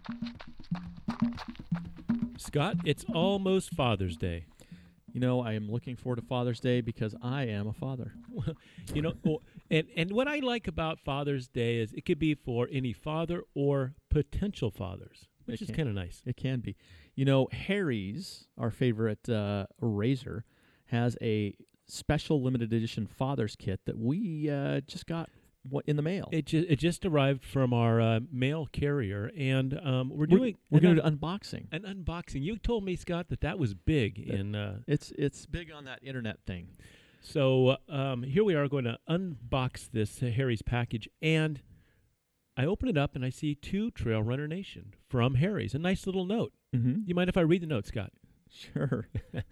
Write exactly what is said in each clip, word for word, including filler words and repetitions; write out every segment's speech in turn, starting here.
Scott, it's almost Father's Day. You know, I am looking forward to Father's Day because I am a father. You know, well, and, and what I like about Father's Day is it could be for any father or potential fathers, which It is can- kind of nice. It can be. You know, Harry's, our favorite uh, razor, has a special limited edition Father's Kit that we uh, just got what, in the mail. It just, it just arrived from our uh, mail carrier, and um, we're we're doing we're an going to un- do unboxing. an unboxing. You told me, Scott, that that was big. That- in uh, It's it's big on that internet thing. So um, here we are going to unbox this uh, Harry's package, and I open it up, and I see to Trail Runner Nation from Harry's. A nice little note. Mm-hmm. You mind if I read the note, Scott? Sure.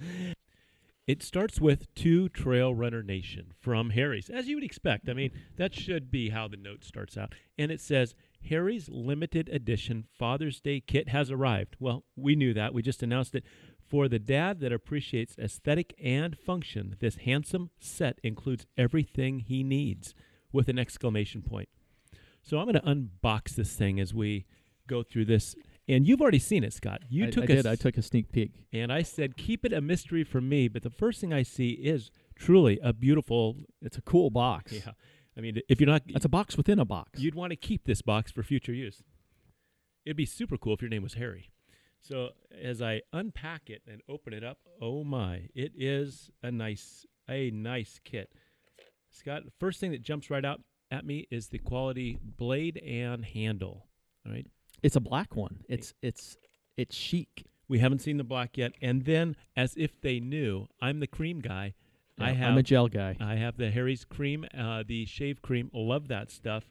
It starts with To Trail Runner Nation from Harry's, as you would expect. I mean, that should be how the note starts out. And it says, Harry's limited edition Father's Day kit has arrived. Well, we knew that. We just announced it. For the dad that appreciates aesthetic and function, this handsome set includes everything he needs, with an exclamation point. So I'm going to unbox this thing as we go through this. And you've already seen it, Scott. You I, took I a did. s- I took a sneak peek. and I said, keep it a mystery from me. But the first thing I see is truly a beautiful. It's a cool box. Yeah. I mean, if you're not, That's a box within a box. you'd want to keep this box for future use. It'd be super cool if your name was Harry. So as I unpack it and open it up, oh my, it is a nice, a nice kit. Scott, the first thing that jumps right out at me is the quality blade and handle. All right. It's a black one. It's it's it's chic. We haven't seen the black yet. And then, as if they knew, I'm the cream guy. I Yeah, have I'm a gel guy. I have the Harry's cream, uh, the shave cream. Love that stuff.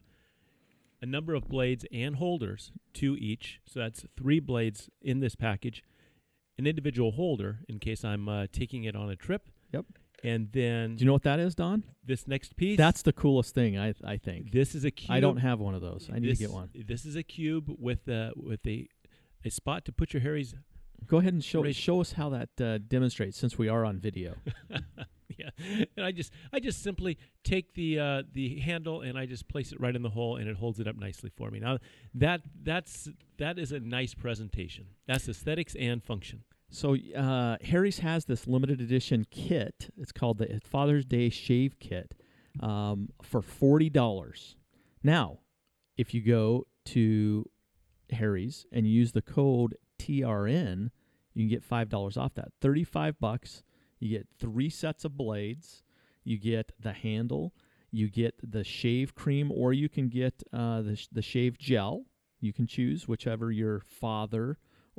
A number of blades and holders, two each. So that's three blades in this package. An individual holder in case I'm uh, taking it on a trip. Yep. And then Do you know what that is, Don? this next piece. That's the coolest thing, I I think. This is a cube. I don't have one of those. I need this, to get one. This is a cube with uh, with a a spot to put your Harry's. Go ahead and show Great. show us how that uh, demonstrates, since we are on video. Yeah, and I just I just simply take the uh, the handle and I just place it right in the hole, and it holds it up nicely for me. Now that that's that is a nice presentation. That's aesthetics and function. So uh, Harry's has this limited edition kit. It's called the Father's Day Shave Kit um, for forty dollars. Now, if you go to Harry's and use the code T R N, you can get five dollars off that. thirty-five bucks. You get three sets of blades. You get the handle. You get the shave cream, or you can get uh, the sh- the shave gel. You can choose whichever your father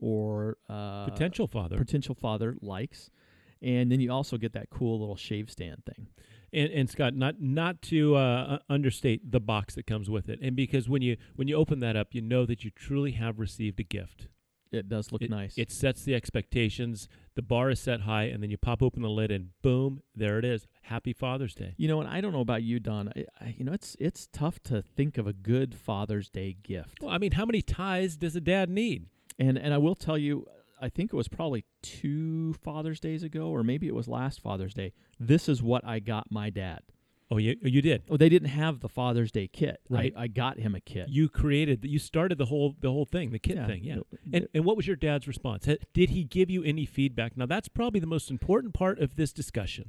or uh, Potential father. potential father likes. And then you also get that cool little shave stand thing. And, and Scott, not not to uh, understate the box that comes with it, and because when you when you open that up, you know that you truly have received a gift. It does look It, nice. it sets the expectations. The bar is set high, and then you pop open the lid, and boom, there it is. Happy Father's Day. You know, and I don't know about you, Don. I, I, you know, it's it's tough to think of a good Father's Day gift. Well, I mean, how many ties does a dad need? And and I will tell you, I think it was probably two Father's Days ago, or maybe it was last Father's Day. This is what I got my dad. Oh, you you did. Oh, they didn't have the Father's Day kit. Right. I, I got him a kit. You created. You started the whole the whole thing, the kit Yeah. thing. Yeah. And and what was your dad's response? Ha- Did he give you any feedback? Now that's probably the most important part of this discussion.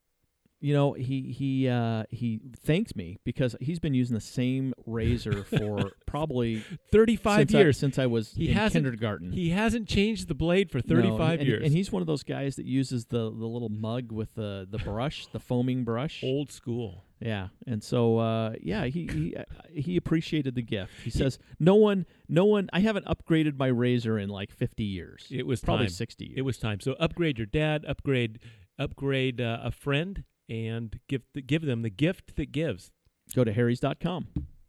You know, he he uh, he thanks me because he's been using the same razor for probably Thirty-five since years. I, since I was He in hasn't- kindergarten. He hasn't changed the blade for No, thirty-five and, years. and he's one of those guys that uses the, the little mug with the, the brush, the foaming brush. old school. Yeah, and so uh, yeah, he he uh, he appreciated the gift. He says, "No one, no one. I haven't upgraded my razor in like fifty years. It was Probably time. sixty years. It was time. So upgrade your dad. Upgrade upgrade uh, a friend, and give the, give them the gift that gives. Go to harrys dot com.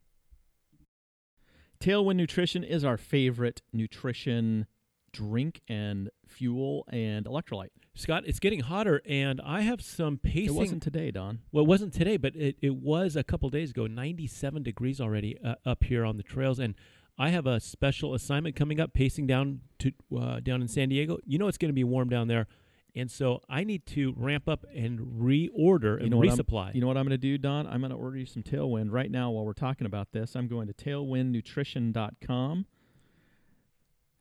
Tailwind Nutrition is our favorite nutrition drink and fuel and electrolyte. Scott, it's getting hotter, and I have some pacing. It wasn't today, Don. Well, it wasn't today, but it, it was a couple days ago. ninety-seven degrees already uh, up here on the trails, and I have a special assignment coming up, pacing down to uh, down in San Diego. You know it's going to be warm down there, and so I need to ramp up and reorder and You know what I'm- resupply. You know what I'm going to do, Don? I'm going to order you some Tailwind right now while we're talking about this. I'm going to tailwind nutrition dot com.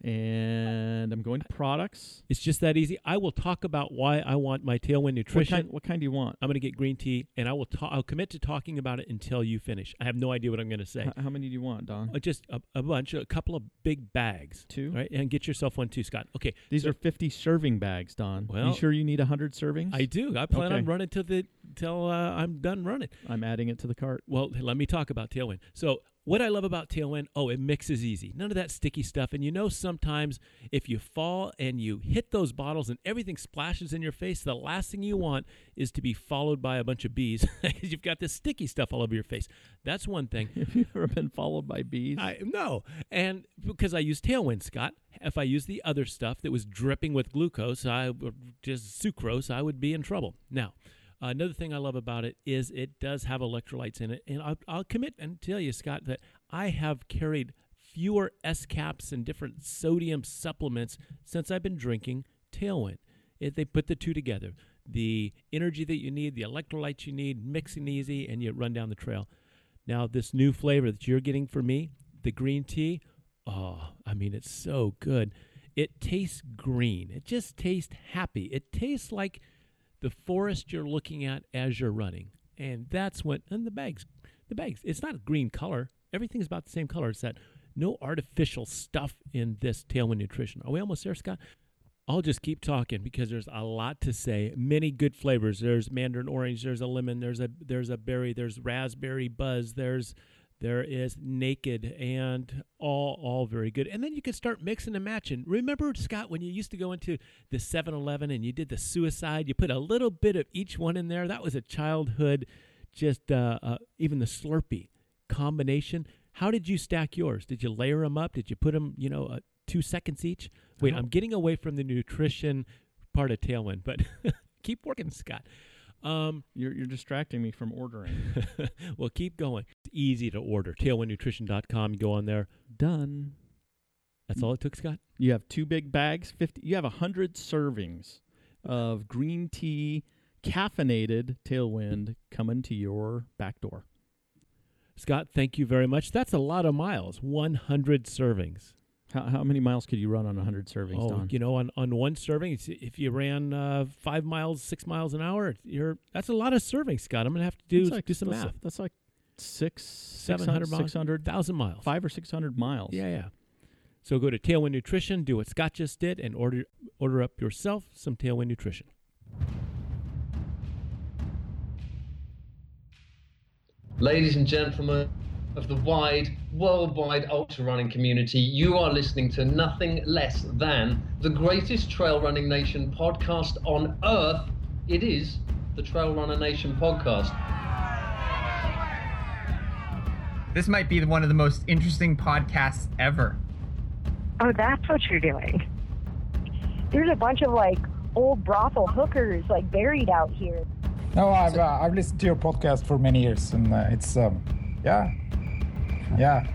And I'm going to products. It's just that easy. I will talk about why I want my Tailwind What Nutrition. kind, what kind do you want? I'm going to get green tea, and I will. Ta- I'll commit to talking about it until you finish. I have no idea what I'm going to say. H- how many do you want, Don? Uh, just a, a bunch, a couple of big bags. Two? Right, and get yourself one too, Scott. Okay. These so are fifty serving bags, Don. Well, you sure you need one hundred servings? I do. I plan Okay. on running till the till uh, I'm done running. I'm adding it to the cart. Well, let me talk about Tailwind. So what I love about Tailwind, oh, it mixes easy. None of that sticky stuff. And you know sometimes if you fall and you hit those bottles and everything splashes in your face, the last thing you want is to be followed by a bunch of bees because you've got this sticky stuff all over your face. That's one thing. Have you ever been followed by bees? I No. And because I use Tailwind, Scott, if I use the other stuff that was dripping with glucose, I just sucrose, I would be in trouble. Now, Uh, another thing I love about it is it does have electrolytes in it. And I'll, I'll commit and tell you, Scott, that I have carried fewer S-caps and different sodium supplements since I've been drinking Tailwind. It, they put the two together. The energy that you need, the electrolytes you need, mixing easy, and you run down the trail. Now, this new flavor that you're getting for me, the green tea, oh, I mean, it's so good. It tastes green. It just tastes happy. It tastes like the forest you're looking at as you're running. And that's what, and the bags, the bags, it's not a green color. Everything's about the same color. It's that no artificial stuff in this Tailwind Nutrition. Are we almost there, Scott? I'll just keep talking because there's a lot to say. Many good flavors. There's mandarin orange, there's a lemon, there's a there's a berry, there's raspberry buzz, there's there is naked, and all all very good. And then you can start mixing and matching. Remember, Scott, when you used to go into the seven eleven and you did the suicide, you put a little bit of each one in there. That was a childhood, just uh, uh, even the Slurpee combination. How did you stack yours? Did you layer them up? Did you put them, you know, uh, two seconds each? Wait, Oh. I'm getting away from the nutrition part of Tailwind, but keep working, Scott. Um, You're, you're distracting me from ordering. well, keep going. It's easy to order. tailwind nutrition dot com. You go on there. Done. That's all it took, Scott? You have two big bags, fifty. You have one hundred servings of green tea, caffeinated Tailwind coming to your back door. Scott, thank you very much. That's a lot of miles. one hundred servings. How, how many miles could you run on one hundred servings, Oh, Don? you know, on, on one serving, it's- if you ran uh, five miles, six miles an hour, you're that's a lot of servings, Scott. I'm going to have to do, That's like, do some that's, math. That's like six, seven hundred miles. six hundred, one thousand miles. five or six hundred miles. Yeah, yeah. So go to Tailwind Nutrition, do what Scott just did, and order order up yourself some Tailwind Nutrition. Ladies and gentlemen of the wide, worldwide ultra running community, you are listening to nothing less than the greatest trail running nation podcast on earth. It is the Trail Runner Nation podcast. This might be one of the most interesting podcasts ever. Oh, that's what you're doing. There's a bunch of like old brothel hookers like buried out here. No, I've uh, I've listened to your podcast for many years, and uh, it's um, yeah, yeah.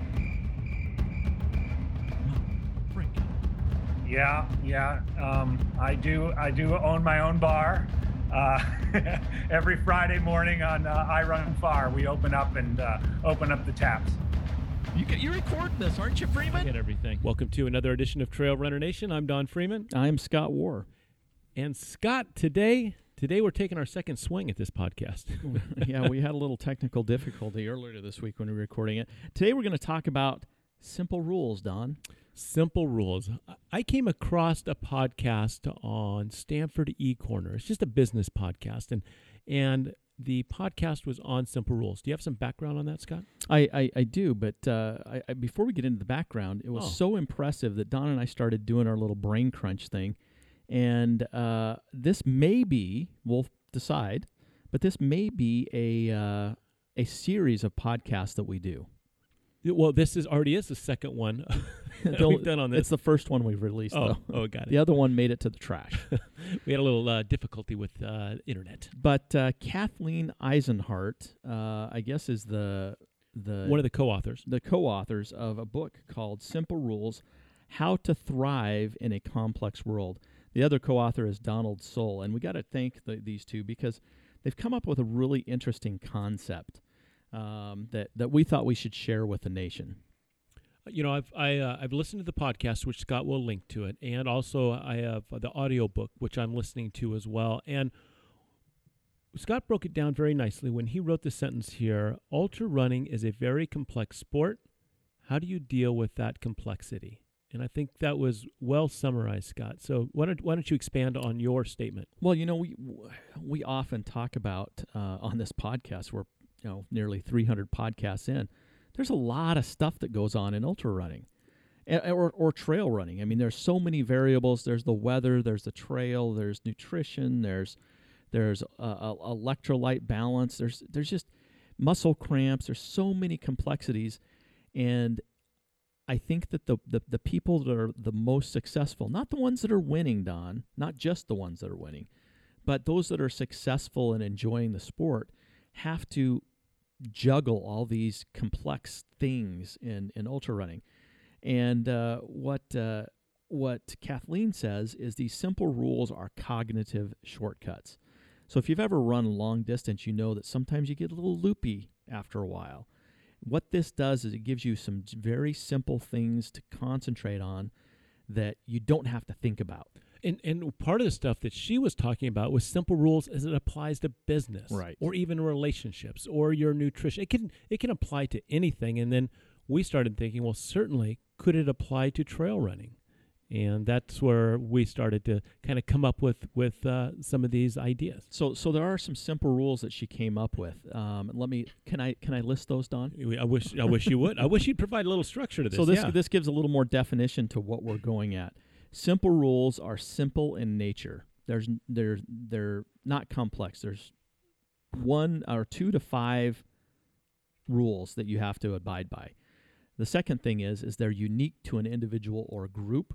Yeah, yeah. Um, I do. I do own my own bar. Uh, every Friday morning on uh, I Run Far, we open up and uh, open up the taps. You get, you're recording this, aren't you, Freeman? Get everything. Welcome to another edition of Trail Runner Nation. I'm Don Freeman. I'm Scott War. And Scott, today, today we're taking our second swing at this podcast. Yeah, we had a little technical difficulty earlier this week when we were recording it. Today we're going to talk about simple rules, Don. Simple rules. I came across a podcast on Stanford eCorner. It's just a business podcast, and and the podcast was on simple rules. Do you have some background on that, Scott? I, I, I do, but uh, I, I, before we get into the background, it was Oh. so impressive that Don and I started doing our little brain crunch thing. And uh, this may be, we'll decide, but this may be a uh, a series of podcasts that we do. Well, this is already is the second one that we've done on this. It's the first one we've released, oh, though. oh, got it. The other one made it to the trash. We had a little uh, difficulty with uh, internet. But uh, Kathleen Eisenhart, uh, I guess, is the the One of the co-authors. the co-authors of a book called Simple Rules: How to Thrive in a Complex World. The other co-author is Donald Soul, and we got to thank the, these two because they've come up with a really interesting concept um, that that we thought we should share with the nation. You know, I've I, uh, I've listened to the podcast, which Scott will link to it, and also I have the audio book, which I'm listening to as well. And Scott broke it down very nicely when he wrote the sentence here: ultra running is a very complex sport. How do you deal with that complexity? And I think that was well summarized, Scott. So why don't why don't you expand on your statement? Well, you know, we we often talk about uh, on this podcast, we're you know nearly three hundred podcasts in. There's a lot of stuff that goes on in ultra running, a- or or trail running. I mean, there's so many variables. There's the weather. There's the trail. There's nutrition. There's there's uh, uh, electrolyte balance. There's there's just muscle cramps. There's so many complexities, and I think that the, the, the people that are the most successful, not the ones that are winning, Don, not just the ones that are winning, but those that are successful and enjoying the sport, have to juggle all these complex things in, in ultra running. And uh, what uh, what Kathleen says is these simple rules are cognitive shortcuts. So if you've ever run long distance, you know that sometimes you get a little loopy after a while. What this does is it gives you some very simple things to concentrate on that you don't have to think about. And and part of the stuff that she was talking about was simple rules as it applies to business, right, or even relationships, or your nutrition. It can it can apply to anything. And then we started thinking, well, certainly could it apply to trail running? And that's where we started to kind of come up with with uh, some of these ideas. So, so there are some simple rules that she came up with. Um, let me can I can I list those, Don? I wish I wish you would. I wish you'd provide a little structure to this. So this yeah. this gives a little more definition to what we're going at. Simple rules are simple in nature. There's they're they're not complex. There's one or two to five rules that you have to abide by. The second thing is is they're unique to an individual or group.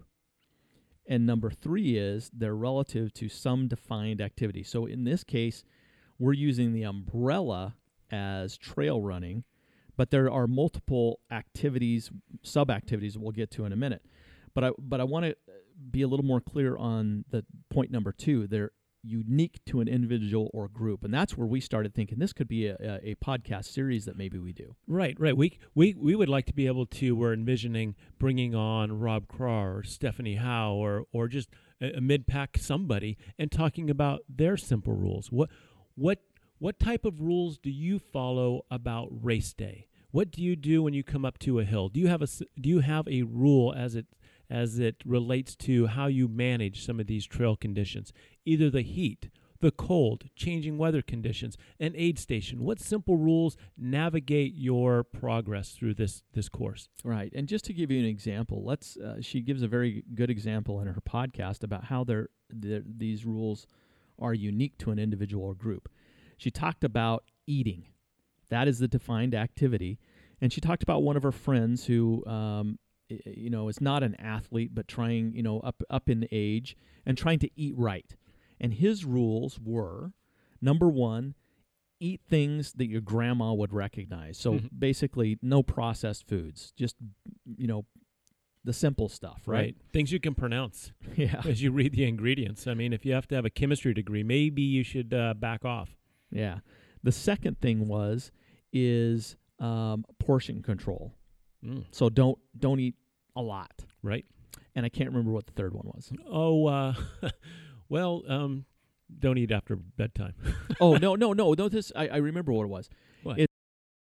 And number three is they're relative to some defined activity. So in this case, we're using the umbrella as trail running, but there are multiple activities, sub-activities that we'll get to in a minute. But I but I want to be a little more clear on the point number two. They're unique to an individual or group. And that's where we started thinking this could be a, a, a podcast series that maybe we do. Right, right. We we we would like to be able to, we're envisioning bringing on Rob Craw or Stephanie Howe or or just a, a mid-pack somebody and talking about their simple rules. What what what type of rules do you follow about race day? What do you do when you come up to a hill? Do you have a do you have a rule as it as it relates to how you manage some of these trail conditions? Either the heat, the cold, changing weather conditions, an aid station. What simple rules navigate your progress through this this course? Right. And just to give you an example, let's uh, she gives a very good example in her podcast about how they're, they're, these rules are unique to an individual or group. She talked about eating. That is the defined activity. And she talked about one of her friends who um, you know, is not an athlete, but trying, you know, up up in age and trying to eat right. And his rules were, number one, eat things that your grandma would recognize. So mm-hmm. basically, no processed foods, just, you know, the simple stuff, right? Right. Things you can pronounce yeah. as you read the ingredients. I mean, if you have to have a chemistry degree, maybe you should uh, back off. Yeah. The second thing was, is um, portion control. Mm. So don't don't eat a lot. Right. And I can't remember what the third one was. Oh, uh, well, um, don't eat after bedtime. oh, no, no, no. no this I, I remember what it was. What? It,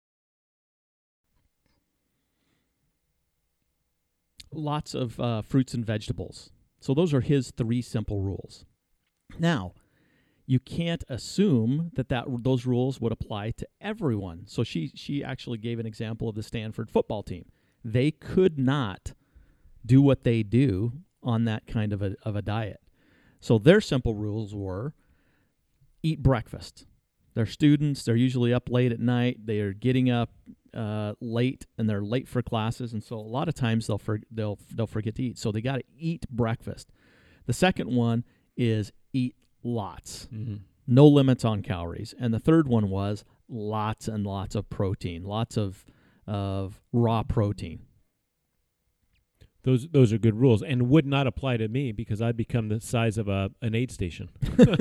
lots of uh, fruits and vegetables. So those are his three simple rules. Now, you can't assume that, that those rules would apply to everyone. So she she actually gave an example of the Stanford football team. They could not do what they do on that kind of a of a diet. So their simple rules were eat breakfast. They're students. They're usually up late at night. They are getting up uh, late, and they're late for classes. And so a lot of times they'll for, they'll they'll forget to eat. So they got to eat breakfast. The second one is eat lots. Mm-hmm. No limits on calories. And the third one was lots and lots of protein, lots of of raw protein. Those those are good rules and would not apply to me because I'd become the size of a an aid station.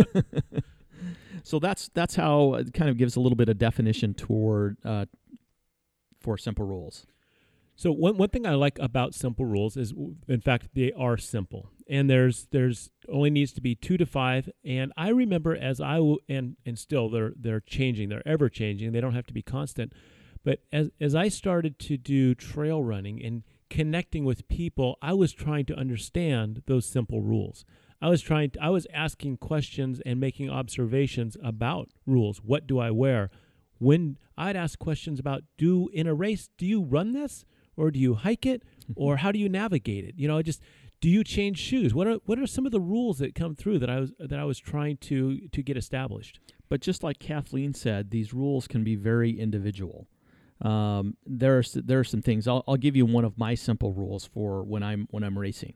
So that's that's how it kind of gives a little bit of definition toward uh, for simple rules. So one one thing I like about simple rules is, in fact, they are simple, and there's there's only needs to be two to five. And I remember as I w- and and still they're they're changing, they're ever changing. They don't have to be constant. But as as I started to do trail running and connecting with people, I was trying to understand those simple rules. I was trying to, I was asking questions and making observations about rules. What do I wear? When I'd ask questions about, do in a race, do you run this? Or do you hike it, or how do you navigate it? You know, just do you change shoes? What are what are some of the rules that come through that I was that I was trying to to get established? But just like Kathleen said, these rules can be very individual. Um, there are there are some things. I'll I'll give you one of my simple rules for when I'm when I'm racing.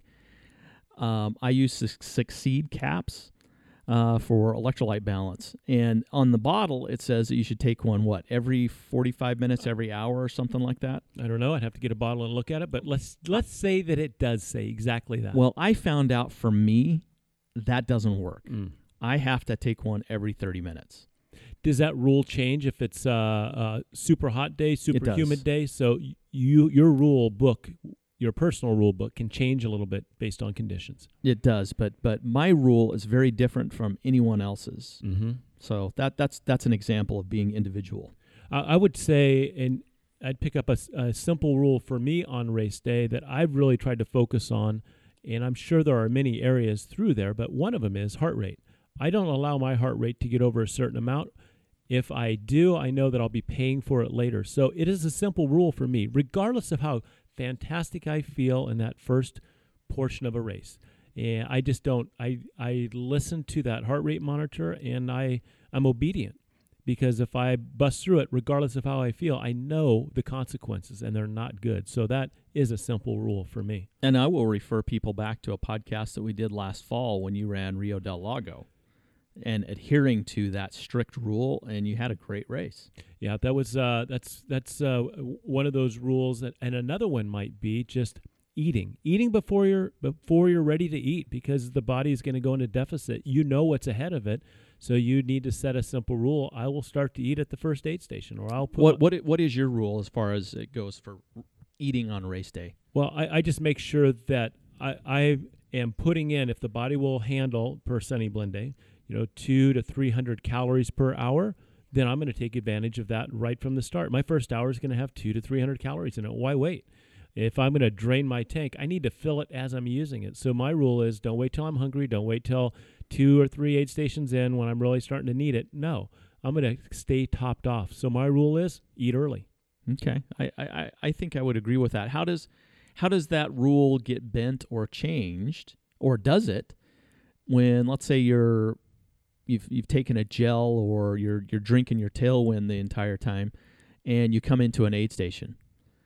Um, I use Su- Succeed caps uh, for electrolyte balance, and on the bottle it says that you should take one what every forty-five minutes, every hour, or something like that. I don't know. I'd have to get a bottle and look at it, but let's let's say that it does say exactly that. Well, I found out for me that doesn't work. Mm. I have to take one every thirty minutes. Does that rule change if it's a uh, uh, super hot day, super does. humid day? So y- you your rule book, your personal rule book, can change a little bit based on conditions. It does, but but my rule is very different from anyone else's. Mm-hmm. So that that's that's an example of being individual. I, I would say, and I'd pick up a, s- a simple rule for me on race day that I've really tried to focus on, and I'm sure there are many areas through there, but one of them is heart rate. I don't allow my heart rate to get over a certain amount. If I do, I know that I'll be paying for it later. So it is a simple rule for me, regardless of how fantastic I feel in that first portion of a race. And I just don't, I, I listen to that heart rate monitor, and I, I'm obedient, because if I bust through it, regardless of how I feel, I know the consequences, and they're not good. So that is a simple rule for me. And I will refer people back to a podcast that we did last fall when you ran Rio del Lago, and adhering to that strict rule, and you had a great race. Yeah, that was uh, that's that's uh, one of those rules. That, and another one might be just eating, eating before you're before you're ready to eat, because the body is going to go into deficit. You know what's ahead of it, so you need to set a simple rule. I will start to eat at the first aid station, or I'll put What what i- what is your rule as far as it goes for eating on race day? Well, I, I just make sure that I, I am putting in, if the body will handle per Sunny Blend, you know, two to three hundred calories per hour, then I'm going to take advantage of that right from the start. My first hour is going to have two to three hundred calories in it. Why wait? If I'm going to drain my tank, I need to fill it as I'm using it. So my rule is, don't wait till I'm hungry. Don't wait till two or three aid stations in when I'm really starting to need it. No, I'm going to stay topped off. So my rule is eat early. Okay, I, I, I think I would agree with that. How does how does that rule get bent or changed, or does it, when let's say you're you've you've taken a gel, or you're you're drinking your Tailwind the entire time, and you come into an aid station?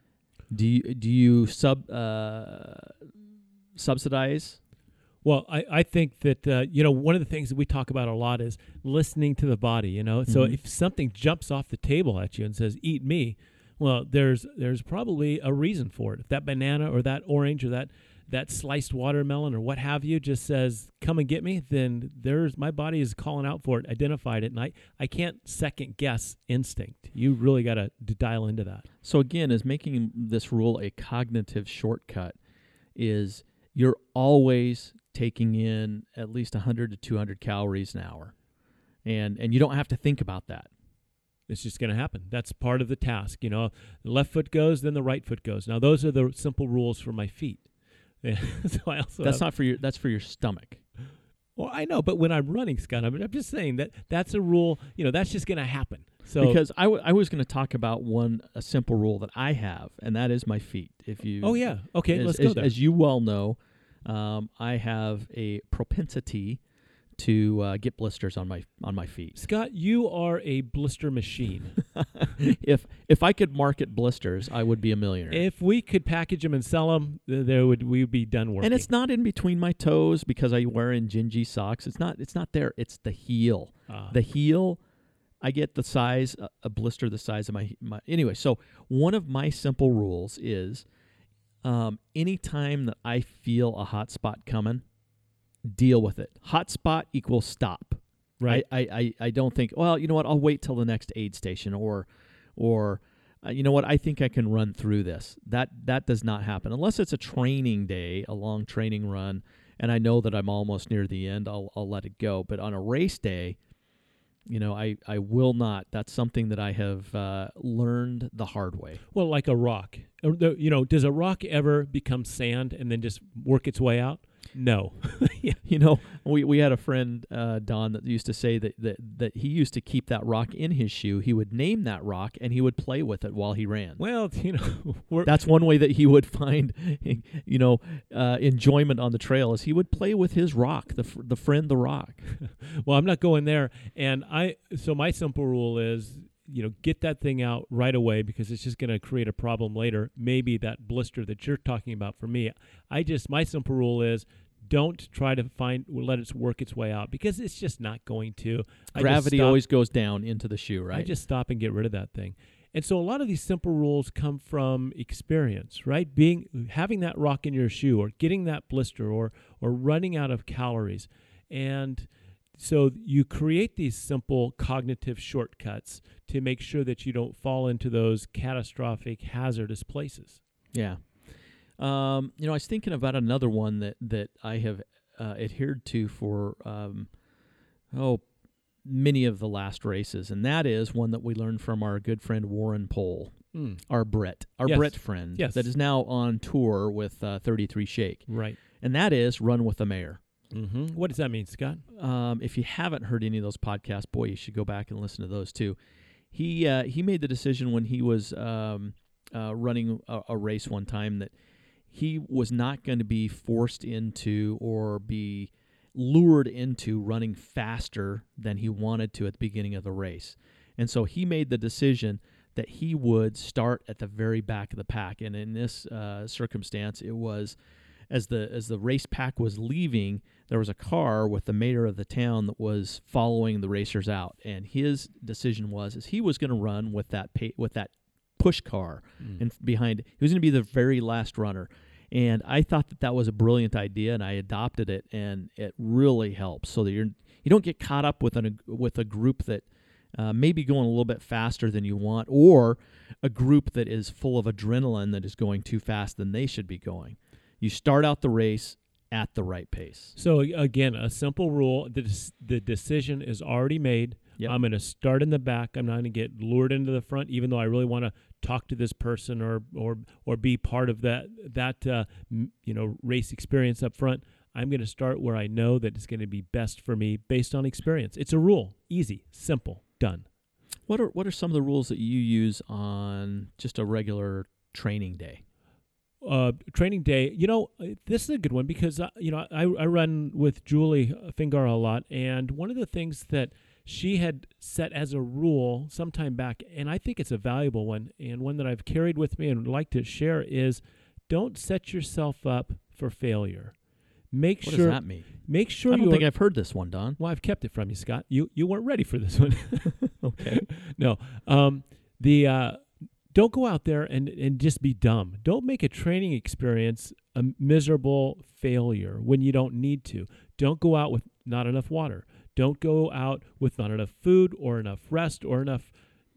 Do you do you sub uh, subsidize? Well, I, I think that, uh, you know, one of the things that we talk about a lot is listening to the body, you know. So Mhm. if something jumps off the table at you and says, eat me, well, there's there's probably a reason for it. If that banana or that orange or that, that sliced watermelon or what have you just says, come and get me, then there's my body is calling out for it, identified it, and I, I can't second guess instinct. You really got to dial into that. So again, is making this rule a cognitive shortcut is you're always taking in at least one hundred to two hundred calories an hour. And and you don't have to think about that. It's just going to happen. That's part of the task. You know, the left foot goes, then the right foot goes. Now, those are the simple rules for my feet. so I also That's have, not for your that's for your stomach. Well, I know, but when I'm running, Scott, I mean, I'm just saying that that's a rule. You know, that's just going to happen. So Because I, w- I was going to talk about one a simple rule that I have, and that is my feet. If you Oh yeah, okay, as, let's go as, there. as you well know, um, I have a propensity to uh, get blisters on my on my feet. Scott, you are a blister machine. if if I could market blisters, I would be a millionaire. If we could package them and sell them, there would we would be done working. And it's not in between my toes because I wear in gingy socks. It's not. It's not there. It's the heel. Ah. The heel. I get the size a, a blister the size of my my. Anyway, so one of my simple rules is, um, anytime that I feel a hot spot coming, deal with it. Hot spot equals stop. Right. I, I, I, I don't think, well, you know what, I'll wait till the next aid station, or or uh, you know what, I think I can run through this. That that does not happen unless it's a training day, a long training run, and I know that I'm almost near the end. I'll I'll let it go. But on a race day, you know, I, I will not. That's something that I have uh, learned the hard way. Well, like a rock. Uh, the- You know, does a rock ever become sand and then just work its way out? No. Yeah. You know, we, we had a friend, uh, Don, that used to say that, that, that he used to keep that rock in his shoe. He would name that rock, and he would play with it while he ran. Well, you know, we're, That's one way that he would find, you know, uh, enjoyment on the trail is he would play with his rock, the fr- the friend, the rock. well, I'm not going there. And I, so my simple rule is, you know, get that thing out right away because it's just going to create a problem later. Maybe that blister that you're talking about for me. I just, my simple rule is don't try to find, let it work its way out because it's just not going to. I just Gravity stop- always goes down into the shoe, right? I just stop and get rid of that thing. And so a lot of these simple rules come from experience, right? Being having that rock in your shoe or getting that blister or or running out of calories. And so you create these simple cognitive shortcuts to make sure that you don't fall into those catastrophic hazardous places. Yeah. Um, you know, I was thinking about another one that, that I have uh, adhered to for, um, oh, many of the last races, and that is one that we learned from our good friend Warren Pohl, Mm. our Brit, our Yes. Brit friend, Yes. that is now on tour with uh, thirty-three Shake, Right. and that is run with the mayor. Mm-hmm. What does that mean, Scott? Um, if you haven't heard any of those podcasts, boy, you should go back and listen to those too. He uh, he made the decision when he was um, uh, running a, a race one time that he was not going to be forced into or be lured into running faster than he wanted to at the beginning of the race. And so he made the decision that he would start at the very back of the pack. And in this uh, circumstance, it was as the as the race pack was leaving, there was a car with the mayor of the town that was following the racers out. And his decision was is he was going to run with that pa- with that push car Mm. and behind. He was going to be the very last runner. And I thought that that was a brilliant idea, and I adopted it, and it really helps so that you're you don't get caught up with an with a group that uh, may be going a little bit faster than you want, or a group that is full of adrenaline that is going too fast than they should be going. You start out the race at the right pace. So again, a simple rule: the des- the decision is already made. Yep. I'm going to start in the back. I'm not going to get lured into the front, even though I really want to talk to this person or or or be part of that that uh, m- you know race experience up front. I'm going to start where I know that it's going to be best for me based on experience. It's a rule, easy, simple, done. What are what are some of the rules that you use on just a regular training day? Uh, training day, you know, uh, this is a good one because, uh, you know, I, I run with Julie Fingar a lot. And one of the things that she had set as a rule sometime back, and I think it's a valuable one and one that I've carried with me and would like to share is don't set yourself up for failure. Make What sure, does that mean? Make sure I don't you're, think I've heard this one, Don. well, I've kept it from you, Scott. You, you weren't ready for this one. Okay. No. Um, the, uh, Don't go out there and, and just be dumb. Don't make a training experience a miserable failure when you don't need to. Don't go out with not enough water. Don't go out with not enough food or enough rest or enough.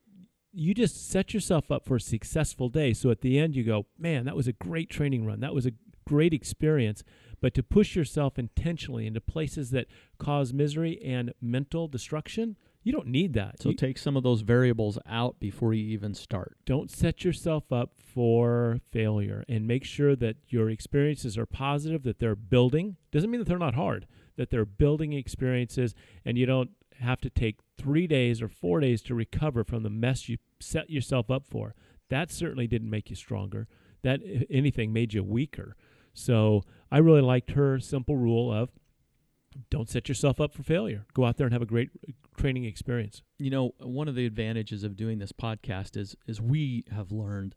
You just set yourself up for a successful day. So at the end you go, man, that was a great training run. That was a great experience. But to push yourself intentionally into places that cause misery and mental destruction, you don't need that. So You- take some of those variables out before you even start. Don't set yourself up for failure and make sure that your experiences are positive, that they're building. Doesn't mean that they're not hard, that they're building experiences, and you don't have to take three days or four days to recover from the mess you set yourself up for. That certainly didn't make you stronger. That, if anything, made you weaker. So I really liked her simple rule of don't set yourself up for failure. Go out there and have a great training experience. You know, one of the advantages of doing this podcast is is we have learned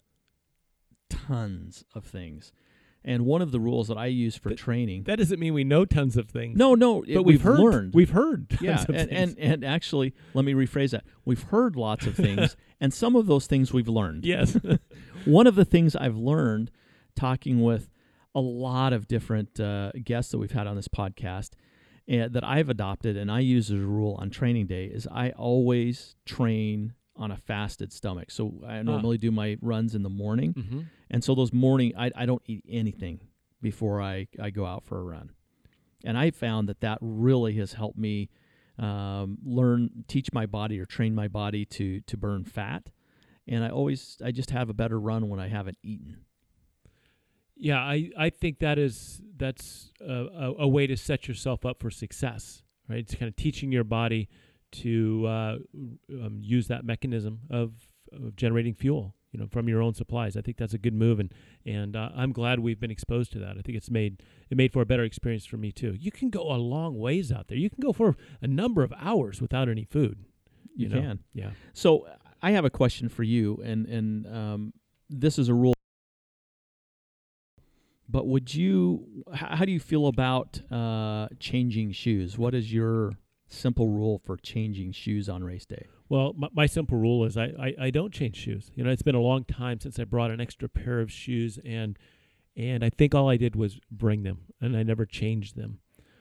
tons of things. And one of the rules that I use for That- training. That doesn't mean we know tons of things. no, no, it- but we've, heard. learned. We've heard. Tons yeah, of and, things. and and actually, let me rephrase that. We've heard lots of things, and some of those things we've learned. yes. One of the things I've learned talking with a lot of different uh, guests that we've had on this podcast uh, that I've adopted and I use as a rule on training day is I always train on a fasted stomach. So I normally do my runs in the morning. Mm-hmm. And so those morning, I, I don't eat anything before I, I go out for a run. And I found that that really has helped me um, learn, teach my body or train my body to to burn fat. And I always, I just have a better run when I haven't eaten. Yeah, I, I think that is that's a, a, a way to set yourself up for success, right? It's kind of teaching your body to uh, um, use that mechanism of, of generating fuel, you know, from your own supplies. I think that's a good move, and and uh, I'm glad we've been exposed to that. I think it's made it made for a better experience for me too. You can go a long ways out there. You can go for a number of hours without any food. You, You know? can. Yeah. So I have a question for you, and and um, this is a rule. But would you? h- How do you feel about uh, changing shoes? What is your simple rule for changing shoes on race day? Well, my, my simple rule is I, I, I don't change shoes. You know, it's been a long time since I brought an extra pair of shoes, and and I think all I did was bring them, and I never changed them.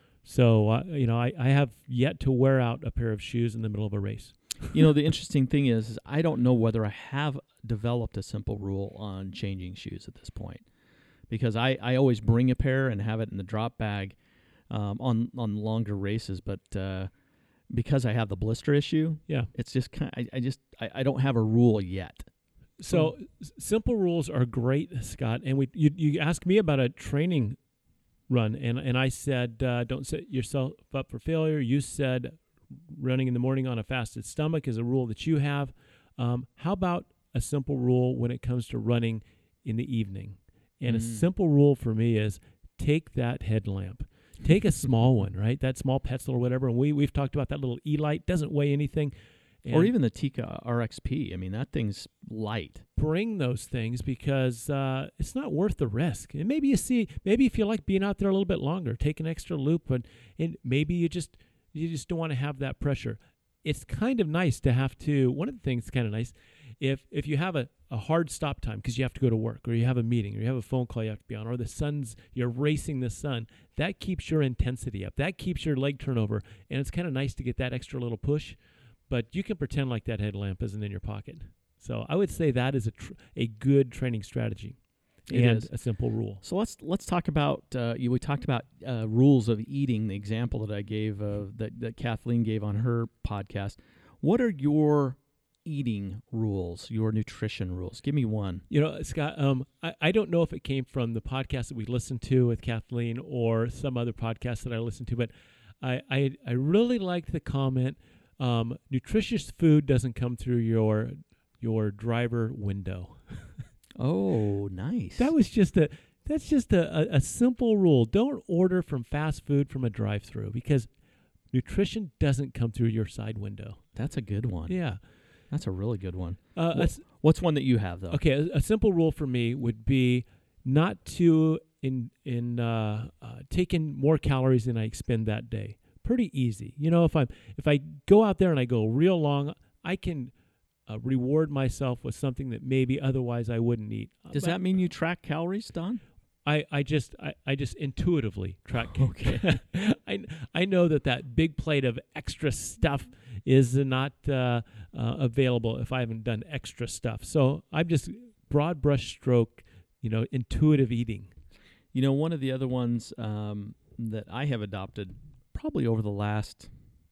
So, uh, you know, I, I have yet to wear out a pair of shoes in the middle of a race. You know, the interesting thing is, is I don't know whether I have developed a simple rule on changing shoes at this point, because I, I always bring a pair and have it in the drop bag um, on on longer races, but uh, because I have the blister issue, Yeah. it's just kind. I, I just I, I don't have a rule yet. So s- simple rules are great, Scott. And we you, you asked me about a training run, and and I said uh, don't set yourself up for failure. You said running in the morning on a fasted stomach is a rule that you have. Um, how about a simple rule when it comes to running in the evening? And a Mm. simple rule for me is take that headlamp. Take a small one, right? That small Petzl or whatever. And we, we've talked about that little E-Light. Doesn't weigh anything. Or And even the Tika R X P. I mean, that thing's light. bring those things because uh, it's not worth the risk. And maybe you see, maybe you feel like being out there a little bit longer, take an extra loop, and, and maybe you just you just don't want to have that pressure. It's kind of nice to have to. One of the things that's kind of nice, if if you have a, a hard stop time because you have to go to work, or you have a meeting, or you have a phone call you have to be on, or the sun's you're racing the sun, that keeps your intensity up. That keeps your leg turnover, and it's kind of nice to get that extra little push. But you can pretend like that headlamp isn't in your pocket. So I would say that is a tr- a good training strategy It and is. a simple rule. So let's let's talk about uh, you. We talked about uh, rules of eating. The example that I gave of that that Kathleen gave on her podcast. What are your eating rules? Your nutrition rules? Give me one. You know, Scott, um, I, I don't know if it came from the podcast that we listened to with Kathleen or some other podcast that I listened to, but I I, I really liked the comment. Um, nutritious food doesn't come through your your driver window. Oh, nice. That was just a that's just a, a, a simple rule. Don't order from fast food from a drive-through because nutrition doesn't come through your side window. That's a good one. Yeah. That's a really good one. Uh, a What- s- What's one that you have though? okay, a, a simple rule for me would be not to in in uh, uh, take in more calories than I expend that day. Pretty easy. You know, if I'm if I go out there and I go real long, I can uh, reward myself with something that maybe otherwise I wouldn't eat. Does But that mean you track calories, Don? I, I just I, I just intuitively track. Okay. I I know that that big plate of extra stuff is not uh, uh, available if I haven't done extra stuff. So I'm just broad brush stroke, you know, intuitive eating. You know, one of the other ones um, that I have adopted probably over the last,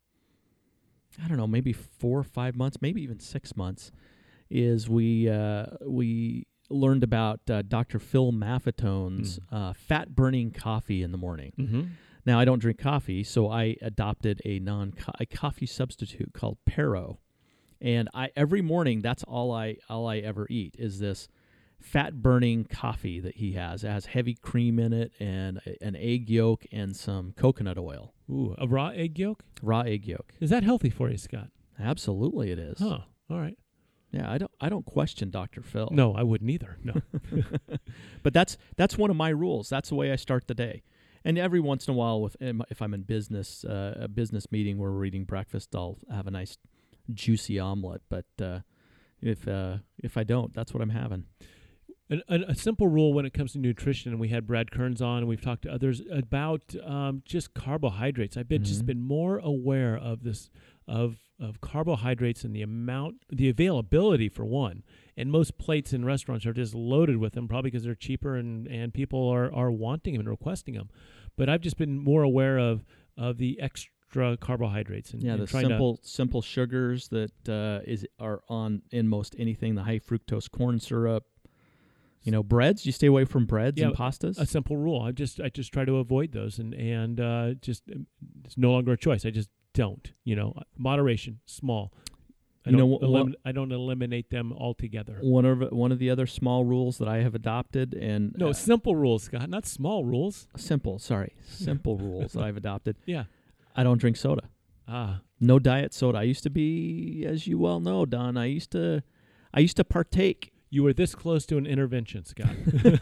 I don't know, maybe four or five months, maybe even six months, is we uh, we learned about uh, Doctor Phil Maffetone's Mm. uh, fat burning coffee in the morning. Mm-hmm. Now I don't drink coffee, so I adopted a non a coffee substitute called Pero, and I every morning that's all I all I ever eat is this fat burning coffee that he has. It has heavy cream in it and a- an egg yolk and some coconut oil, Ooh, a raw egg yolk? raw egg yolk. Is that healthy for you, Scott? Absolutely, it is. Huh. All right. Yeah, I don't I don't question Doctor Phil. No, I wouldn't either. No. But that's that's one of my rules. That's the way I start the day. And every once in a while, with if I'm in business, uh, a business meeting where we're eating breakfast, I'll have a nice juicy omelet. But uh, if uh, if I don't, that's what I'm having. An, an, a simple rule when it comes to nutrition, and we had Brad Kearns on, and we've talked to others about um, just carbohydrates. I've been just Mhm. been more aware of this of of carbohydrates and the amount, the availability for one. And most plates in restaurants are just loaded with them, probably because they're cheaper and, and people are, are wanting them and requesting them. But I've just been more aware of, of the extra carbohydrates. And, yeah, and the trying simple simple sugars that uh, is are on in most anything, the high fructose corn syrup. You know, breads. You stay away from breads yeah, and pastas. A simple rule. I just I just try to avoid those, and and uh, just it's no longer a choice. I just don't. You know, moderation, small. I You don't know, wh- elim- wh- I don't eliminate them altogether. One of one of the other small rules that I have adopted, and No, uh, simple rules, Scott, not small rules. simple. Sorry, simple rules that I've adopted. Yeah. I don't drink soda. Ah. No diet soda. I used to be, as you well know, Don. I used to, I used to partake. You were this close to an intervention, Scott.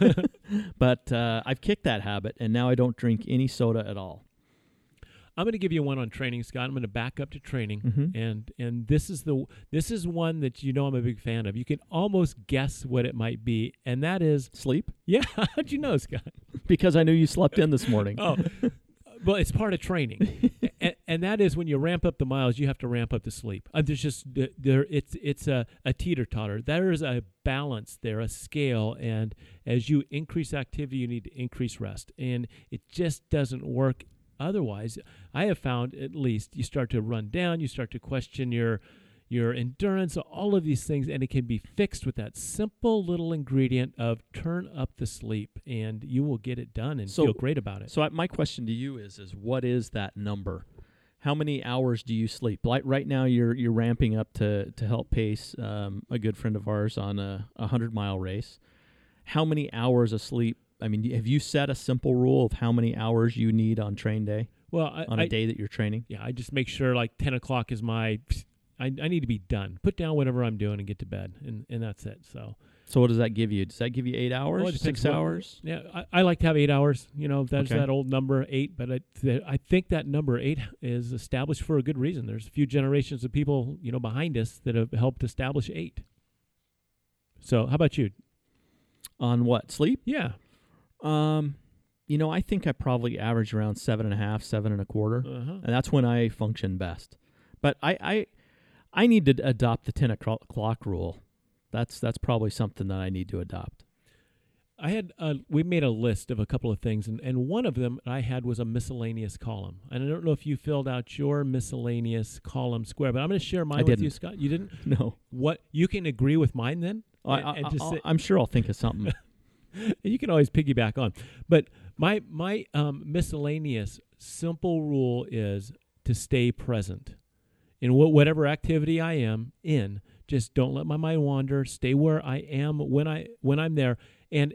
But uh, I've kicked that habit, and now I don't drink any soda at all. I'm going to give you one on training, Scott. I'm going to back up to training, Mhm. and and this is the this is one that you know I'm a big fan of. You can almost guess what it might be, and that is Sleep? yeah. How'd you know, Scott? Because I knew you slept in this morning. Oh, well, it's part of training, and, and that is when you ramp up the miles, you have to ramp up the sleep. Uh, there's just there, it's it's a, a teeter totter. There is a balance there, a scale, and as you increase activity, you need to increase rest, and it just doesn't work otherwise. I have found, at least, you start to run down, you start to question your your endurance, all of these things, and it can be fixed with that simple little ingredient of turn up the sleep, and you will get it done and So- feel great about it. So I, my question to you is: is what is that number? How many hours do you sleep? Like right now, you're you're ramping up to to help pace um, a good friend of ours on a, a hundred mile race. How many hours of sleep? I mean, have you set a simple rule of how many hours you need on train day Well, I, on a I- day that you're training? yeah, I just make sure like ten o'clock is my. I, I need to be done. Put down whatever I'm doing and get to bed, and, and that's it. So, So what does that give you? Does that give you eight hours? well, it depends Six what- hours? Yeah, I, I like to have eight hours. You know, that's Okay. that old number eight. But I, th- I think that number eight is established for a good reason. There's a few generations of people, you know, behind us that have helped establish eight. So, how about you? On what? Sleep? Yeah. Um, you know, I think I probably average around seven and a half, seven and a quarter, Uh-huh. and that's when I function best. But I, I, I need to adopt the ten o'clock rule. That's that's probably something that I need to adopt. I had uh, we made a list of a couple of things, and, and one of them I had was a miscellaneous column. And I don't know if you filled out your miscellaneous column square, but I'm going to share mine I with you, didn't. Scott. You didn't? No, What you can agree with mine then? I, And- I, and just I, say- I'm sure I'll think of something. you can always piggyback on. But my my um, miscellaneous simple rule is to stay present in wh- whatever activity I am in. Just don't let my mind wander. Stay where I am when I when I'm there. And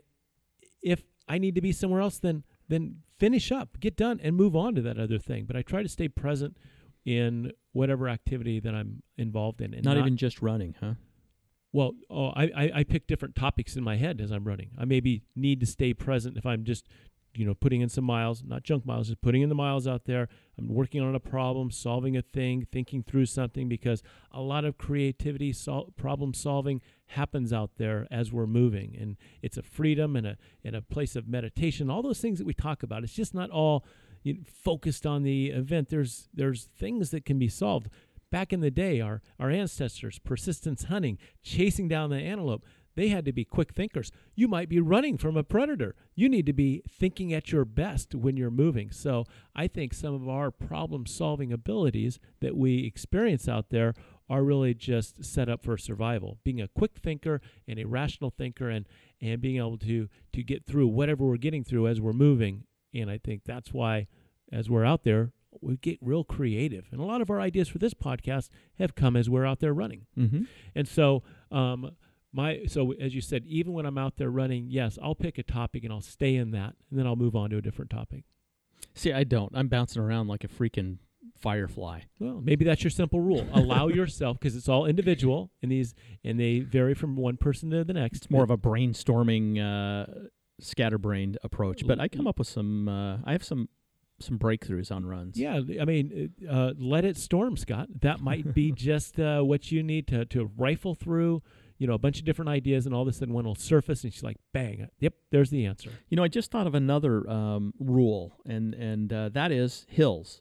if I need to be somewhere else, then then finish up, get done, and move on to that other thing. But I try to stay present in whatever activity that I'm involved in. And not, even just running, huh? well, oh, I, I, I pick different topics in my head as I'm running. I maybe need to stay present if I'm just, you know, putting in some miles, not junk miles, just putting in the miles out there. I'm working on a problem, solving a thing, thinking through something, because a lot of creativity, sol- problem solving happens out there as we're moving. And it's a freedom and a, and a place of meditation, all those things that we talk about. It's just not all you know, focused on the event. There's, there's things that can be solved. Back in the day, our, our ancestors, persistence hunting, chasing down the antelope, they had to be quick thinkers. You might be running from a predator. You need to be thinking at your best when you're moving. So I think some of our problem-solving abilities that we experience out there are really just set up for survival. Being a quick thinker and a rational thinker, and, and being able to, to get through whatever we're getting through as we're moving. And I think that's why, as we're out there, we get real creative. And a lot of our ideas for this podcast have come as we're out there running. Mm-hmm. And so, um, my so as you said, even when I'm out there running, yes, I'll pick a topic and I'll stay in that, and then I'll move on to a different topic. See, I don't. I'm bouncing around like a freaking firefly. Well, maybe that's your simple rule. Allow yourself, because it's all individual, and these and they vary from one person to the next. It's more of a brainstorming, uh, scatterbrained approach. But I come up with some. Uh, I have some. some breakthroughs on runs. Yeah, I mean, uh, let it storm, Scott. That might be just uh, what you need to, to rifle through, you know, a bunch of different ideas, and all of a sudden one will surface, and she's like, bang, yep, there's the answer. You know, I just thought of another um, rule, and and uh, that is hills.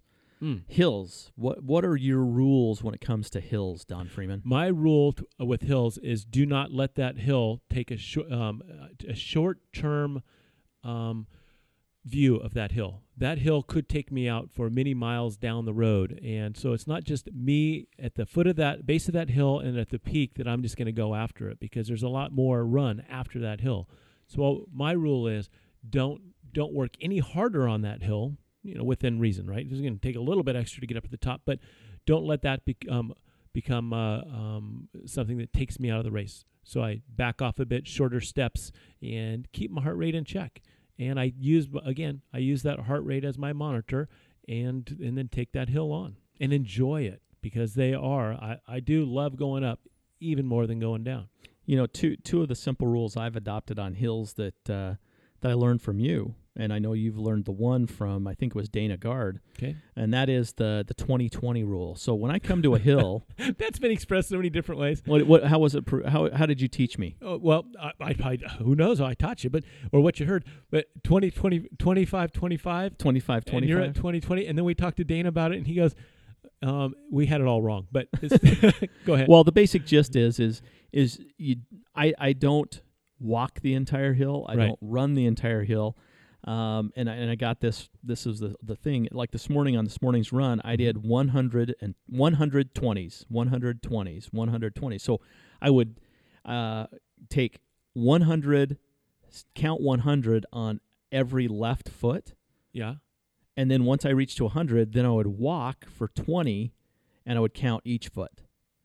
Mm. Hills. What what are your rules when it comes to hills, Don Freeman? My rule t- with hills is do not let that hill take a, shor- um, a short-term um, view of that hill. That hill could take me out for many miles down the road. And so it's not just me at the foot of that, base of that hill and at the peak that I'm just going to go after it, because there's a lot more run after that hill. So my rule is don't don't work any harder on that hill, you know, within reason, right? It's going to take a little bit extra to get up at the top, but don't let that become become uh, um, something that takes me out of the race. So I back off a bit, shorter steps, and keep my heart rate in check. And I use, again, I use that heart rate as my monitor, and and then take that hill on and enjoy it, because they are, I, I do love going up even more than going down. You know, two two of the simple rules I've adopted on hills that uh, that I learned from you, and I know you've learned the one from, I think it was Dana Gard, Okay. and that is the the twenty twenty rule. So when I come to a hill, That's been expressed so many different ways. what what how was it? Pro- how how did you teach me? Oh, well, I, I, I, who knows how I taught you, but or what you heard. But twenty, twenty, twenty-five, twenty-five, twenty-five, and you're at twenty-five. twenty twenty, and then we talked to Dana about it, and he goes, um, "We had it all wrong." But it's go ahead. Well, the basic gist is is is you. I I don't walk the entire hill. I Right. don't run the entire hill. Um, and I, and I got this. This is the the thing. Like this morning on this morning's run, I did one hundred and one hundred twenties, one hundred twenties, one hundred twenties. So I would uh, take one hundred, count one hundred on every left foot, yeah. and then once I reached to one hundred, then I would walk for twenty, and I would count each foot.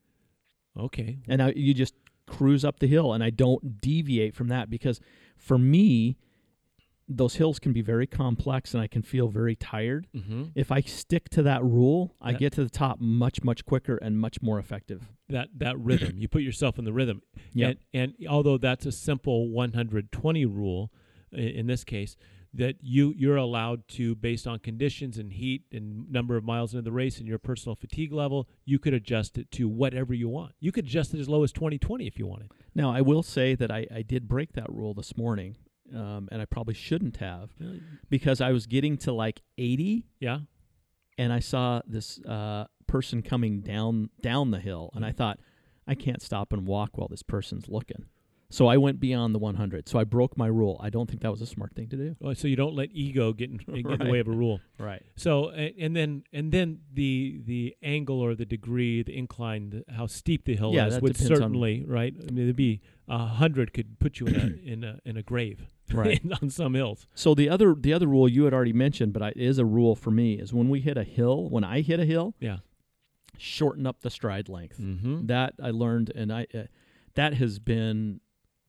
Okay. And I, you just cruise up the hill, and I don't deviate from that, because for me, those hills can be very complex, and I can feel very tired. Mm-hmm. If I stick to that rule, I That- get to the top much, much quicker and much more effective. That that rhythm, you put yourself in the rhythm. Yep. And, and although that's a simple one hundred twenty rule, in, in this case, that you you're allowed to, based on conditions and heat and number of miles into the race and your personal fatigue level, you could adjust it to whatever you want. You could adjust it as low as twenty twenty if you wanted. Now, I will say that I, I did break that rule this morning, um, and I probably shouldn't have, because I was getting to like eighty, Yeah. and I saw this uh, person coming down down the hill, and I thought, I can't stop and walk while this person's looking. So I went beyond the one hundred. So I broke my rule. I don't think that was a smart thing to do. Oh, so you don't let ego get in, get in the Right. way of a rule. Right. So and, and then and then the the angle or the degree, the incline, the, how steep the hill Yeah, is that would depends on- certainly right. I mean, it'd be a hundred could put you in a in a in a grave, Right. on some hills. So the other the other rule you had already mentioned, but I, is a rule for me, is when we hit a hill, when I hit a hill, Yeah. shorten up the stride length. Mm-hmm. That I learned, and I uh, that has been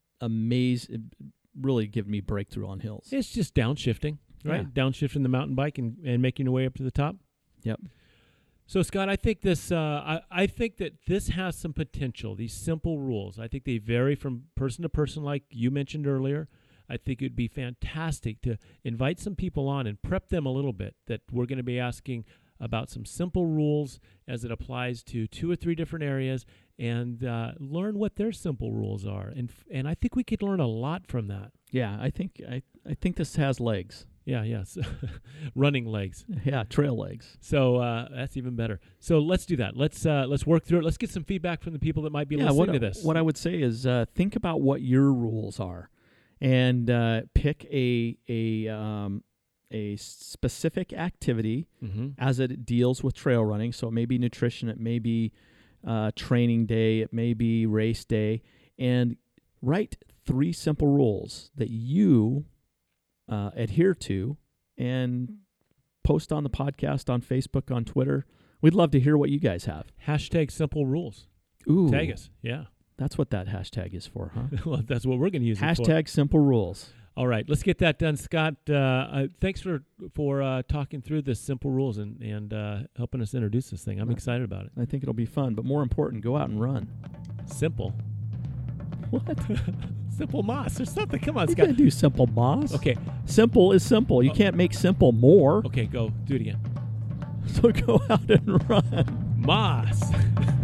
amazing. Really given me breakthrough on hills. It's just downshifting, right? Yeah. Downshifting the mountain bike and, and making your way up to the top. Yep. So Scott, I think this. Uh, I I think that this has some potential. These simple rules. I think they vary from person to person, like you mentioned earlier. I think it would be fantastic to invite some people on and prep them a little bit. That we're going to be asking about some simple rules as it applies to two or three different areas, and uh, learn what their simple rules are. And f- and I think we could learn a lot from that. Yeah, I think I I think this has legs. Yeah, yes, running legs. Yeah, trail legs. So uh, that's even better. So let's do that. Let's uh, let's work through it. Let's get some feedback from the people that might be yeah, listening what, to this. what I would say is uh, think about what your rules are, and uh, pick a a um, a specific activity mm-hmm. as it deals with trail running. So it may be nutrition, it may be uh, training day, it may be race day, and write three simple rules that you uh, adhere to, and post on the podcast, on Facebook, on Twitter. We'd love to hear what you guys have. Hashtag simple rules. Ooh, Tag us. Yeah. that's what that hashtag is for, huh? Well, that's what we're going to use it for. Hashtag simple rules. All right, let's get that done, Scott. Uh, uh, thanks for for uh, talking through this simple rules and and uh, helping us introduce this thing. I'm Right. excited about it. I think it'll be fun, but more important, go out and run. Simple. What? Simple moss or something. Come on, You Scott. can't do simple, boss. Okay. Simple is simple. You Oh. can't make simple more. Okay, go. Do it again. So go out and run. Moss.